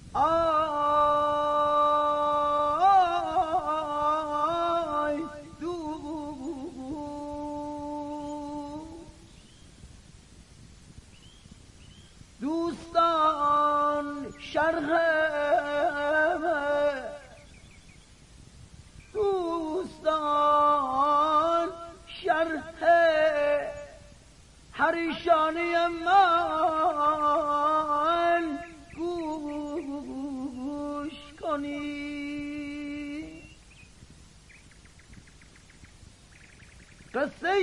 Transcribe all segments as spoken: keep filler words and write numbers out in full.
آی دو دوستان شرح دوستان شرح پریشانی من گوش کنی. قصه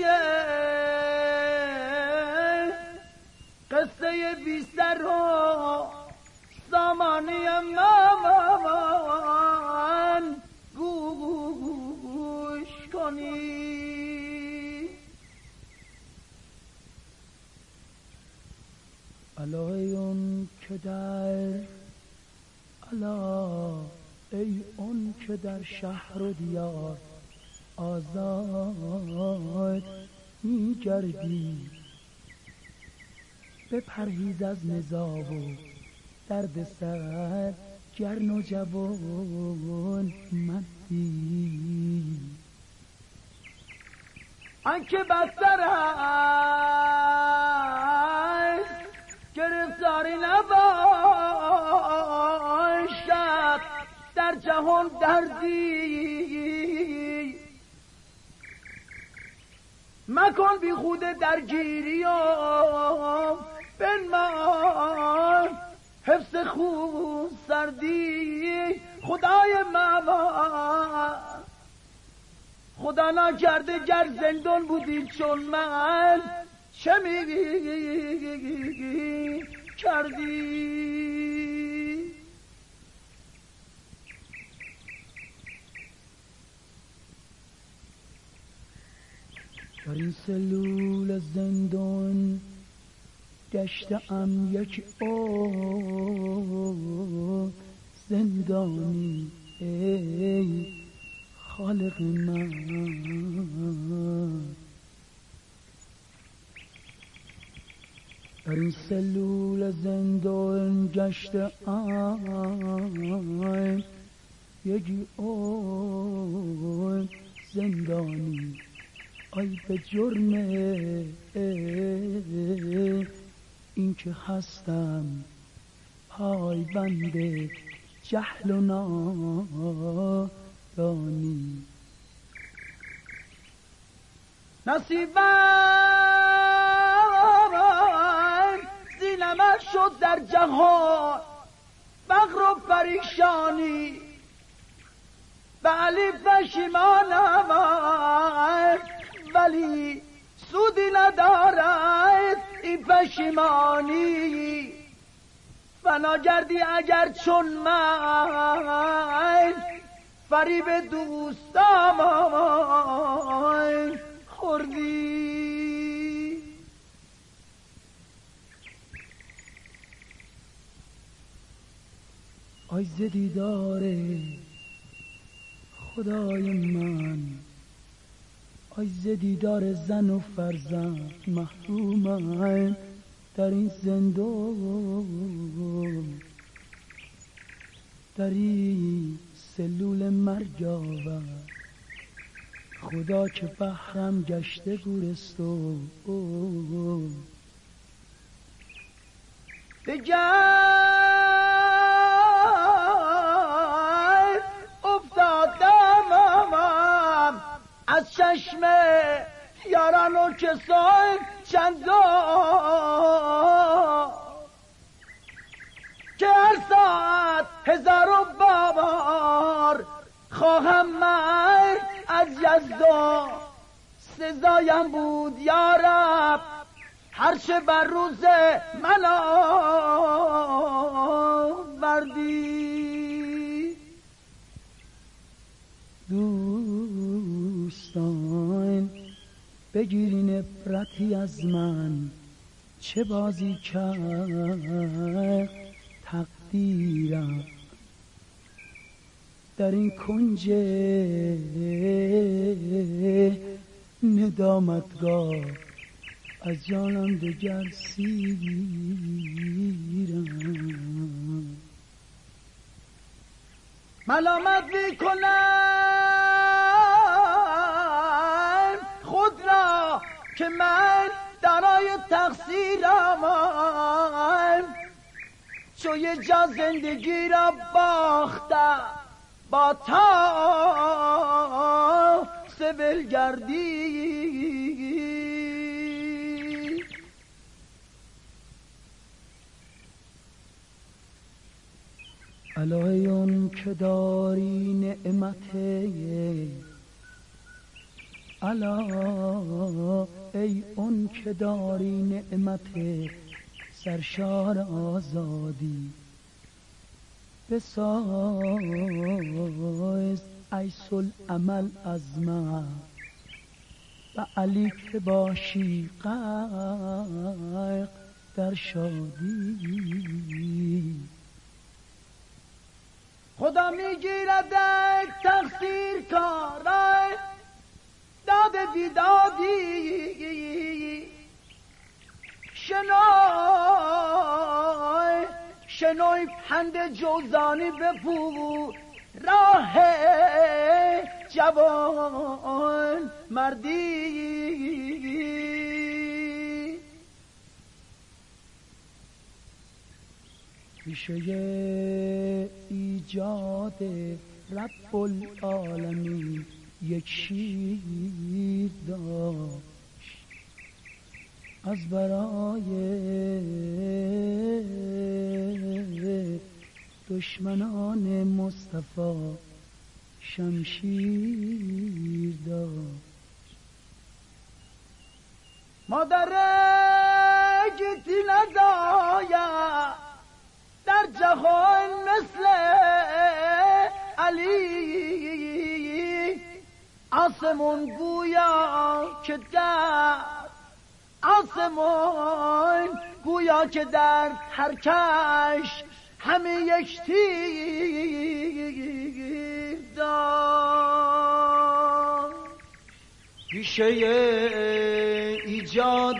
قصه بی سر و سامانی من گوش کنی. الا ای اون که در الا ای اون که در شهر و دیار آزاد می گردی، بپرهیز از نزاع و درد سر، گرن و جوان مردی. آنکه بستر است گرفتاری نباشد در جهان دردی، مکن بی خود درگیری و بنما حفظ خون سردی. خدای من خدا نکرده گر زندان بودی چون من چه میگی کردی. در این سلول زندان گشتم یک او زندانی ای خالق من. در این سلول زندان گشتم یک او زندانی، ای به جرم این که هستم پای بند جهل و نادانی. نصیبم زینمت شد در جهان فقر و پریشانی، بلی پشیمانم ولی سودی ندارد این پشیمانی. فنا گردی اگر چون من فریب دوستام خوردی. آی ز دیدار خدای من، آی ز دیدار زن و فرزند محرومم در این زندان، در این سلول مرگ آورد خدا که بحرم گشته گورستان. بگر افتادم از چشم یاران و کسان چندان که هر ساعت هزار و بار خواهم من از یزدان. سزایم بود یارب هرچه بر روز من آوردی. دوستان بگیرین عبرتی از من، چه بازی کرد تقدیرم در این کنج ندامتگاه از جانم دگر سیرم. ملامت میکنم خود را که من درای تقصیرم چو یه جا زندگی را باختم با تا سبل گردی. الا ای اون که داری نعمت، الا ای اون که داری نعمت سرشار آزادی، بساز عیس العمل از من و علی که باشی غرق در شادی. خدا میگیردک تقصیر کارای داد بیدادی، شنوی شنوی پند جوزانی بپو راه جوان مردی. ریشه ایجاد رب العالمین یک شیر داشت از برای دشمنان مصطفی شمشیر داشت. مادر گیتی نداید در جهان مثل علی، آسمون گویا که در آسمون گویا که در ترکش همه یک تیر دار. ریشه ایجاد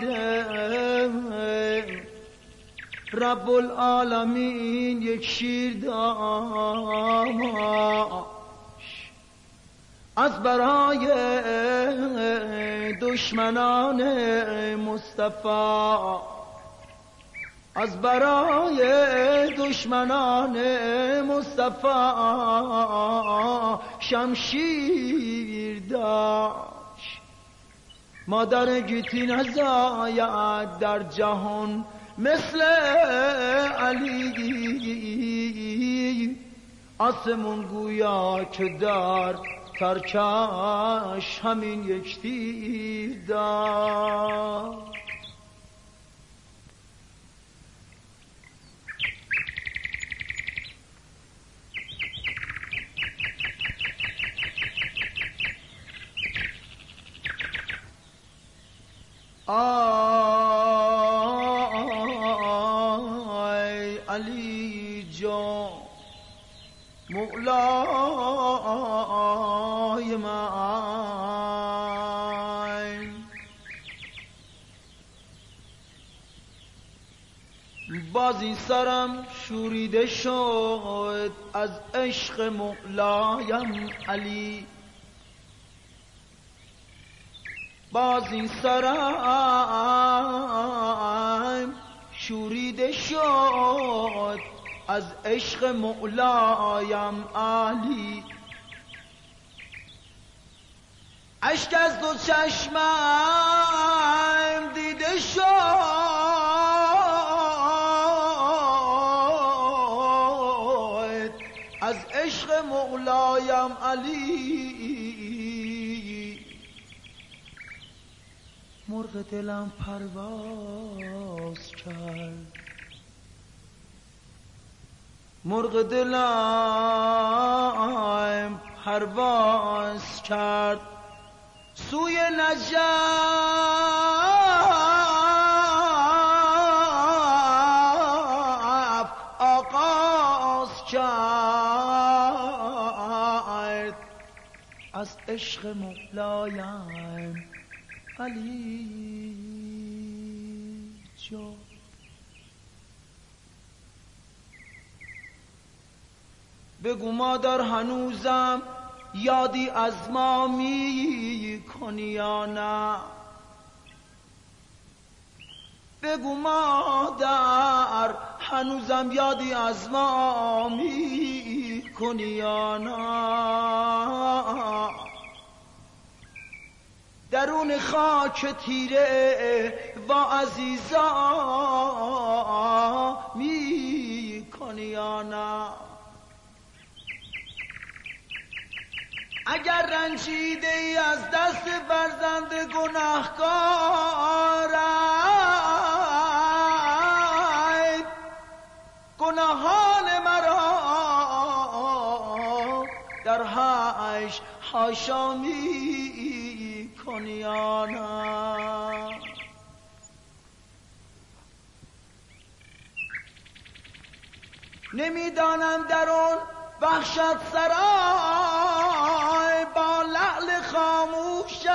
رب العالمین یک شیر داشت از برای دشمنان مصطفی، از برای دشمنان مصطفی شمشیر داشت. مادر گیتی نزاید در جهان مثل علی، آسمون گویا که در ترکش همین یک تیر داشت. آی علی جان مولای من، بازی سرم شوریده شد از عشق مولایم علی، بازی سرم شوریده شد از عشق مولایم علی. اشک از دو چشمم دیده شد از عشق مولایم علی. مرغ دلم پرواز کرد، مرغ دلم پرواز کرد سوی نجف آغاز کرد از عشق مولایم علی جان. بگو مادر هنوزم یادی از ما می کنی یا نه؟ بگو مادر هنوزم یادی از ما می کنی یا نه؟ درون خاک تیره و عزیزا می کنی یا نه؟ اگر رنجیده ای از دست فرزند گناهکارت، گناهان مرا در حیش حاشا می کنی یا نه؟ نمیدانم در اون وحشت سرای با لعل خاموشت،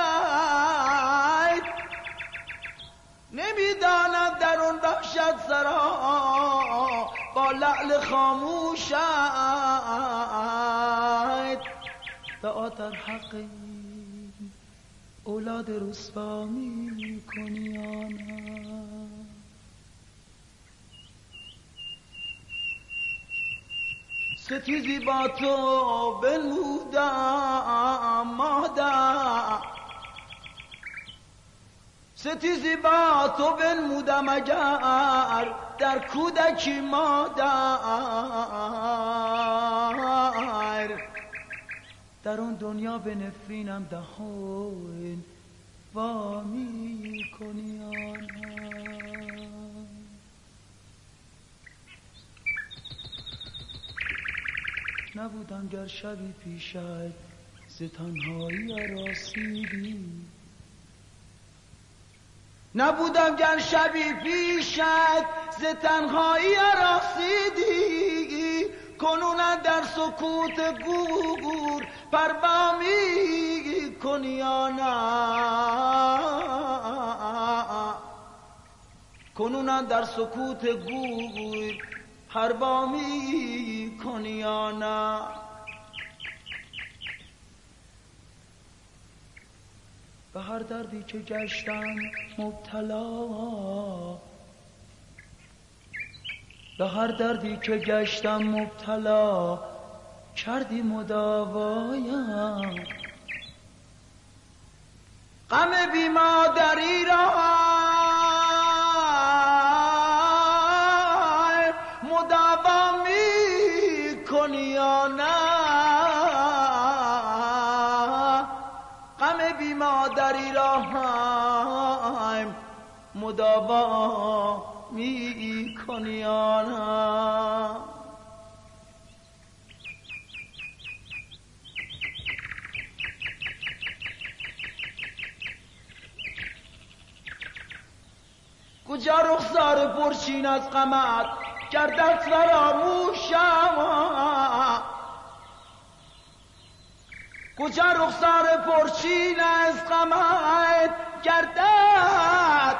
نمیدانم در اون وحشت سرای با لعل خاموشت دعا در حق اولاد رسوا می کنی یا نه؟ ستیزی با تو بنمودم مادر، ستیزی با تو بنمودم اگر در کودکی مادر، در اون دنیا به نفرینم دهان وا می کنی یا نه؟ نبودم گر شبی پیشت ز تنهایی راسیدی، نبودم گر شبی پیشت ز تنهایی راسیدی، کنون در سکوت گور پروا می کنی یا نه؟ کنون در سکوت گور پروا می کنی یا نه؟ به هر دردی که گشتم مبتلا، به هر دردی که گشتم مبتلا کردی مداوایم، غم بی مادری را مداوا می کنی یا نه؟ غم بی مادری را هم مداوا می کنی یا نه؟ کجا رخسار پرچین از غمت گردت فراموشم، کجا رخسار پرچین از غمت گردت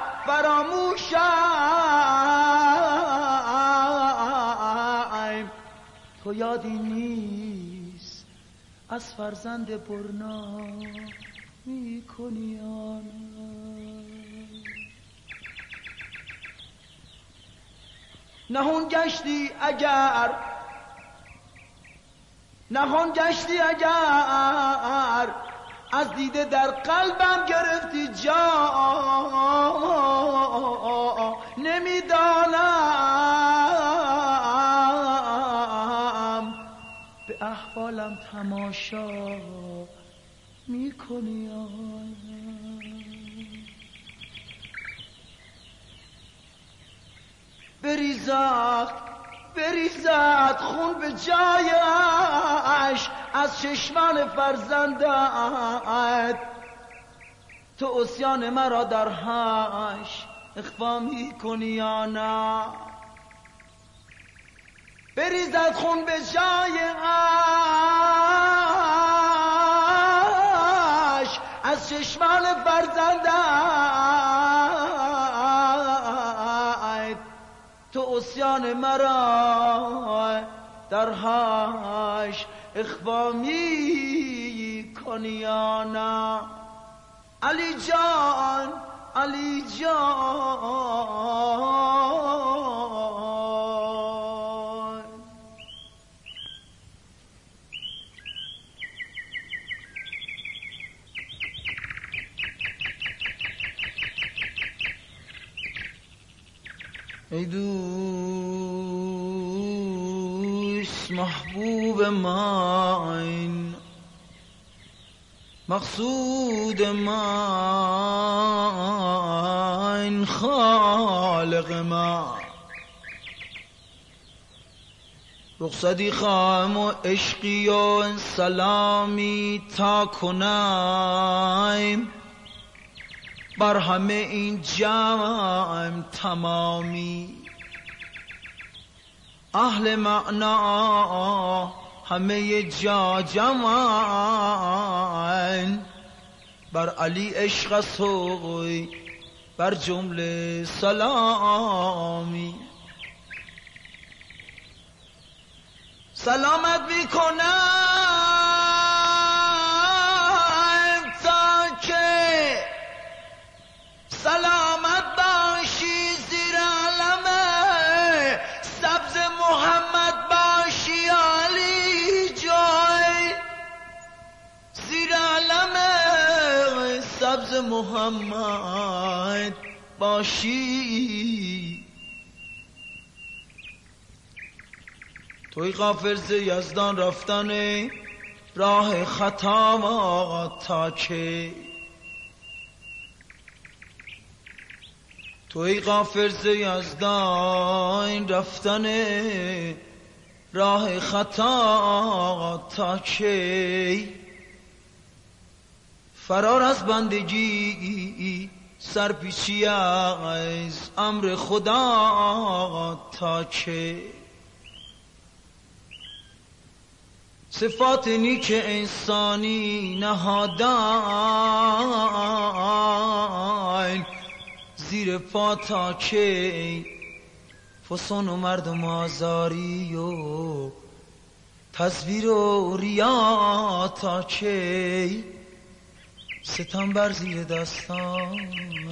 فراموشم، تو یادی نیست از فرزند برنا می کنی یا نه؟ نهان گشتی اگر نهان گشتی اگر از دیده در قلبم گرفتی جا، نمیدانم به احوالم تماشا می کنی یا نه؟ بریزد بریزد خون به جایش از چشمان فرزندت، تو عصیان مرا در هش اخفا می کنی یا نه؟ بریزد خون به جایش از چشمان فرزندت، تو عصیان مرا در هش اخوا می کنی یا نه؟ علی جان علی جان ای دوست محبوب من، مقصود من، خالق من، رخصتی خواهم و عشقی و سلامی تا کنم بر همه این جمع تمامی. اهل معنا همه جا جمعن، بر علی عشق سوی بر جمله سلامی. سلامت میکنم تا که سلامت باشی زیر علم سبز محمد باشی علی جای، زیر علم سبز محمد باشی. توی غافل ز یزدان رفتن راه خطا تا که، توی غافل ز یزدان رفتن راه خطا تا که، فرار از بندگی سرپیچی از امر خدا تا که، صفات نیک انسانی نهادن زیر پا تا که، فسون و مردم آزاری و تصویر و ریا تا که، ستم بر زیر دستان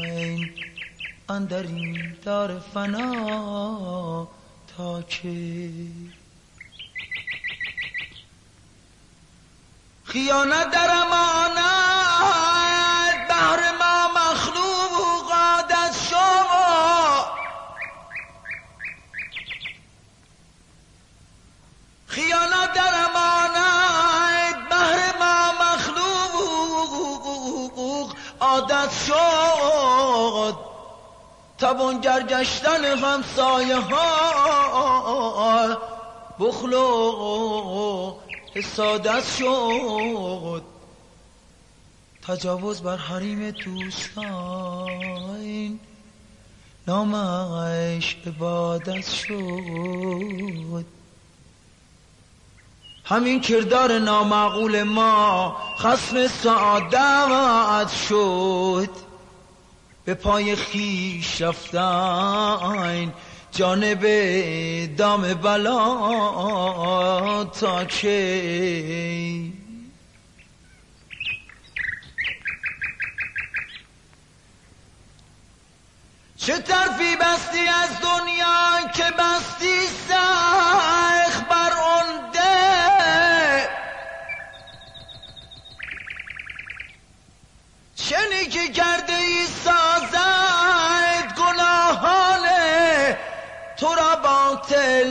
اندر این دار فنا تا که، خیانت در امانت بهر ما مخلوق عادت شما، خیانت در امانت بهر ما مخلوق عادت شد، توانگر گشتن همسایه ها بخل و حسادت شد، تجاوز بر حریم دوستان نامش عبادت شد. همین کردار نامعقول ما خصم سعادت شد، به پای خیش رفتن جانب دام بلا تا که، چه طرفی بستی از دنیا که بستی سخت بر عمده، چه نیکی کرده ای سازد گناهانه تو را باطل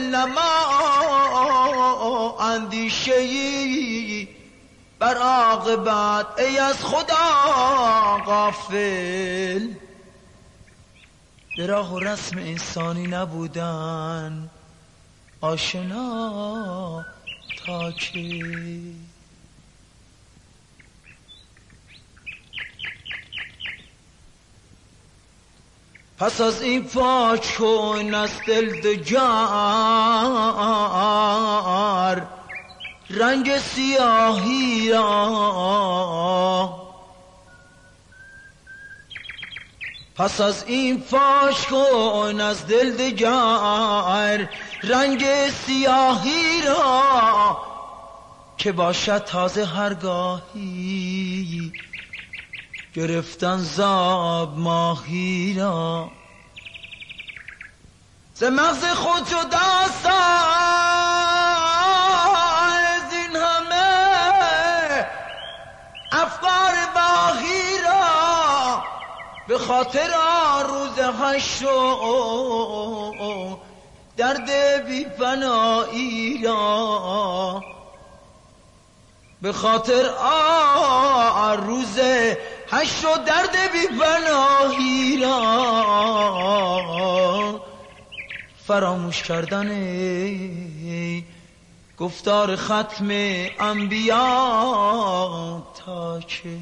نما، اندیشه‌ای بر عاقبت ای از خدا غافل، به راه و رسم انسانی نبودن آشنا تا که، پس از این پاک کن از دل دگر رنگ سیاهی را، پس از این پاک کن از دل دگر رنگ سیاهی را که باشد تازه هرگاهی گرفتن زاب ماهی را ز مغز خود جدا ساز این همه افکار واهی را به خاطر روز حشر درد بی پناهی را به خاطر آ روز حشر و درد بی پناهی را فراموش کردن گفتار ختم انبیا تا که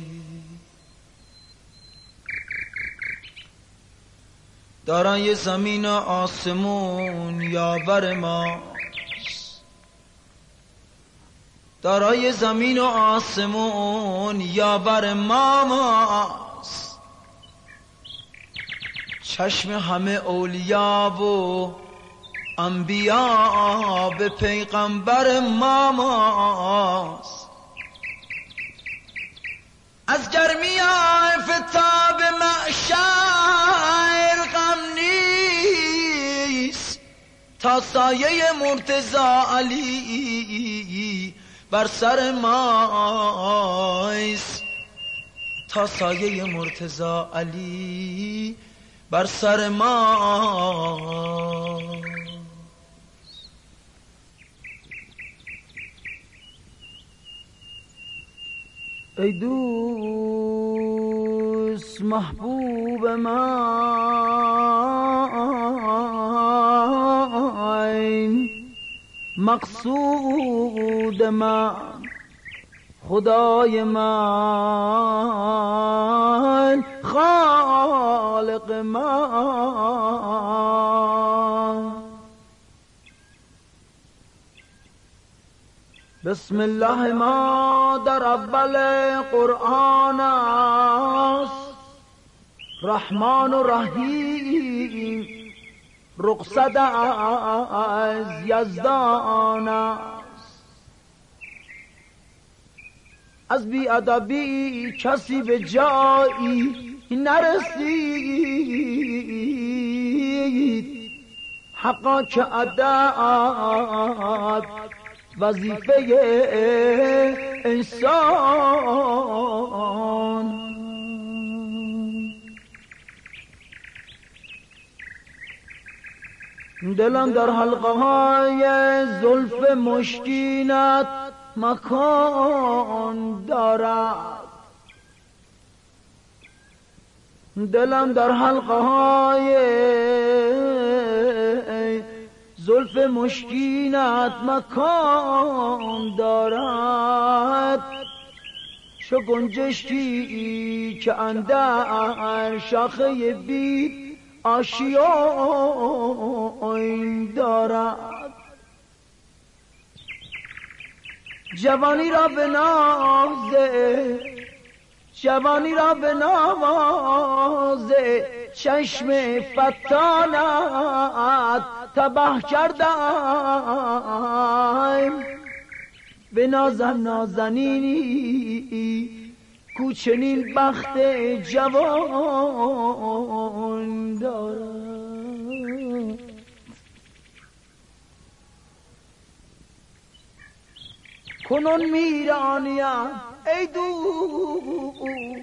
دارای زمین و آسمون یاور ماست دارای زمین و آسمون یاور ما ماست چشم همه اولیا و انبیا به پیغمبر ما ماست از گرمی آفتاب معشر غم نیست تا سایه مرتضی علی بر سر ماست تا سایه مرتضی علی بر سر ما ای دوست محبوب من مقصود من خدای من خالق من بسم الله ما در اول قرآن است رحمان و رحیم رخصت از یزدان است از بی ادبی کسی به جایی نرسید حقا که ادب وظیفه انسان دلم در حلقه های زلف مشکینت مکان دارد دلم در حلقه های زلف مشکینت مکان دارد چو گنجشکی که اندر شاخه بید آشیان دارد جوانی را به نازه جوانی را به نوازه چشم فتانت تباه کردم به نازم نازنینی کوچنین بخت جوان دارد کنون میرانیم ای دوست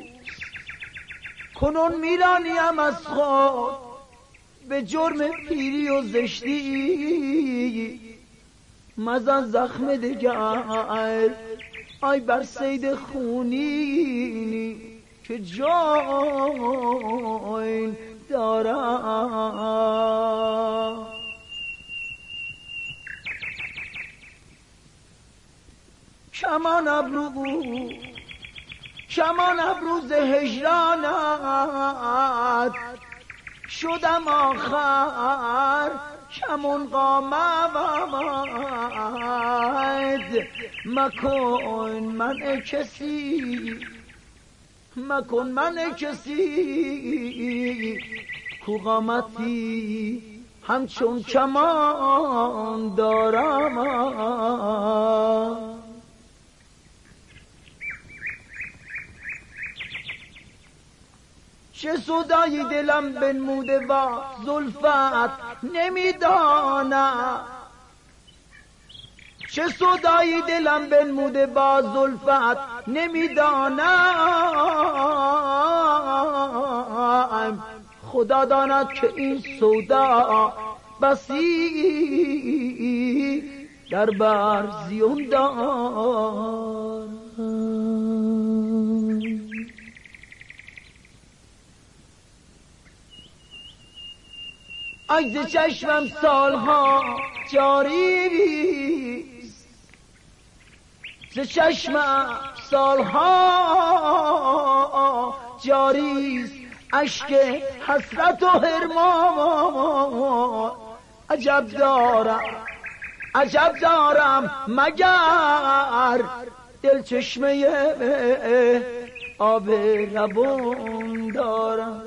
کنون میرانیم از خود به جرم پیری و زشتی مزن زخم دگر آی بر صید خونینی که جان دارم کمان ابرو کمان ابروز هجرانت شدم آخر کمون قامت مکن من کسی مکن من کسی کو قامتی همچون کمان دارم. چه سودای دلم بنموده با زلفت نمیدانم، چه سودای دلم بنموده با زلفت نمیدانم. خدا داند که این سودا بسی در بر زیون دار. عجز چشمم سالها جاریست، ز چشمم سالها جاریست اشک حسرت و حرمان. عجب دارم عجب دارم مگر دل چشمه آب روان دارم.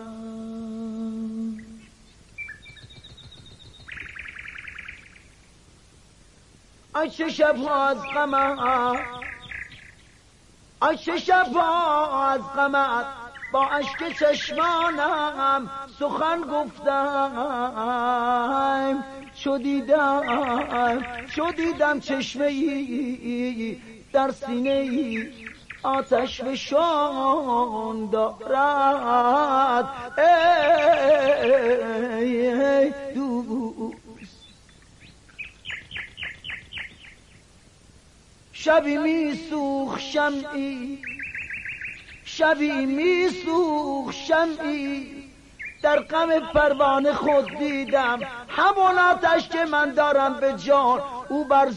آی چه شبها از غمت، آی چه شبها از غمت با اشک چشمانم سخن گفتم. چو دیدم چو دیدم چشمه ای در سینه ای آتش فشان دارد. ای ای دوست شبی میسوخت شمعی، شبی میسوخت شمعی در غم پروانه خود دیدم. همون آتش که من دارم به جان او بر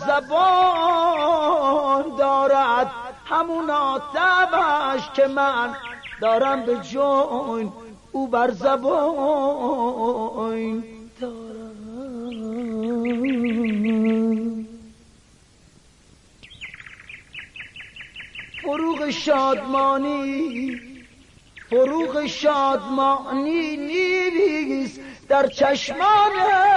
زبان دارد، همون آتش که من دارم به جان او بر زبان دارد. فروغ شادمانی فروغ شادمانی نیست در چشمان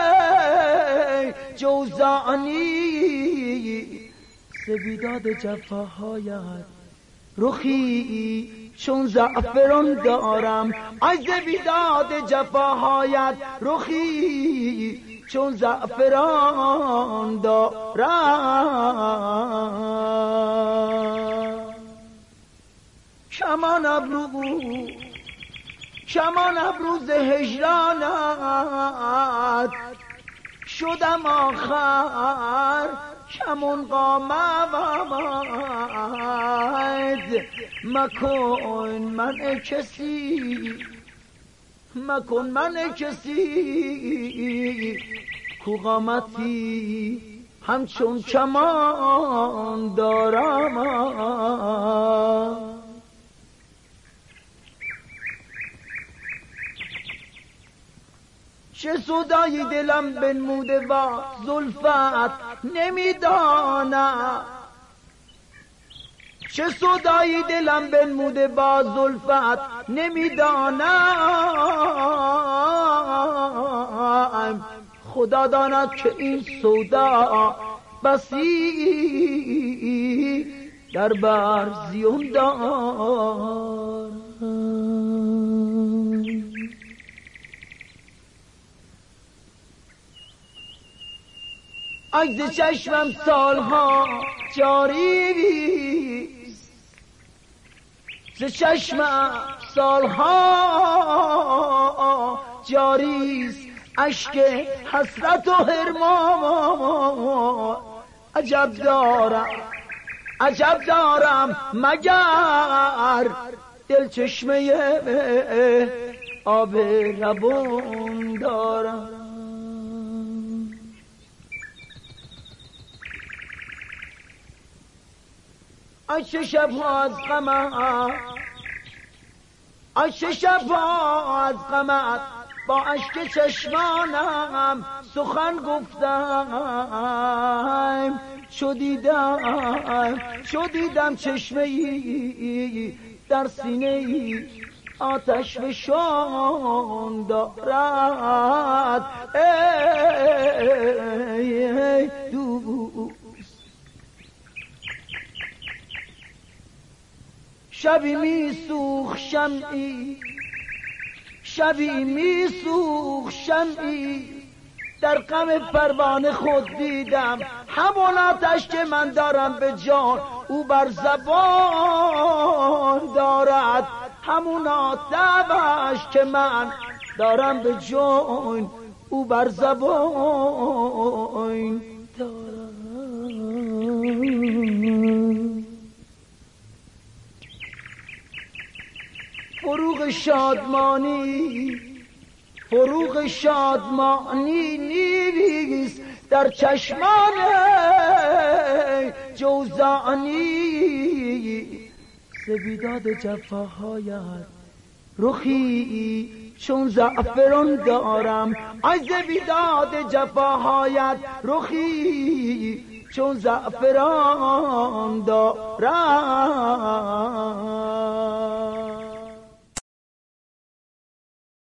جوزانی. سبیداد جفاهایت رخی چون زعفران دارم. ای سبیداد جفاهایت رخی چون زعفران دارم. کمان ابرو کمان ابروز هجرانت شدم آخر کمون قامت. مکن من کسی مکن من کسی کو قامتی همچون کمان دارم. چه سودای دلم بنموده با زلفت نمیدانم، چه سودای دلم بنموده با زلفت نمیدانم. خدا داند که این سودا بسی در بر زیون دار. عجز چشمم سالها جاریست، ز چشمم سالها جاریست اشک حسرت و حرمان. عجب دارم عجب دارم مگر دل چشمه آب روان دارم. آی چه شبها از غمت، آی چه شبها از غمت با اشک چشمانم سخن گفتم. چو دیدم چو دیدم چشمه ای در سینه ای آتش فشان دارد ای دوست. شبی میسوخت شمعی، شبی میسوخت شمعی، در غم پروانه خود دیدم همون آتش که من دارم به جان او بر زبان دارد، همون آتش که من دارم به جان او بر زبان دارد. فروغ شادمانی، فروغ شادمانی نیست در چشمان جوزانی. ز بیداد جفاهایت رخی چون زعفران دارم، ای ز بیداد جفاهایت رخی چون زعفران دارم.